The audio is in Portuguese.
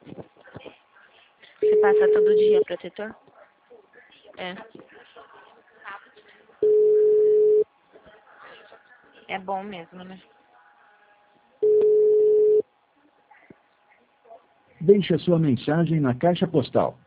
Você passa todo dia protetor? É. É bom mesmo, né? Deixe a sua mensagem na caixa postal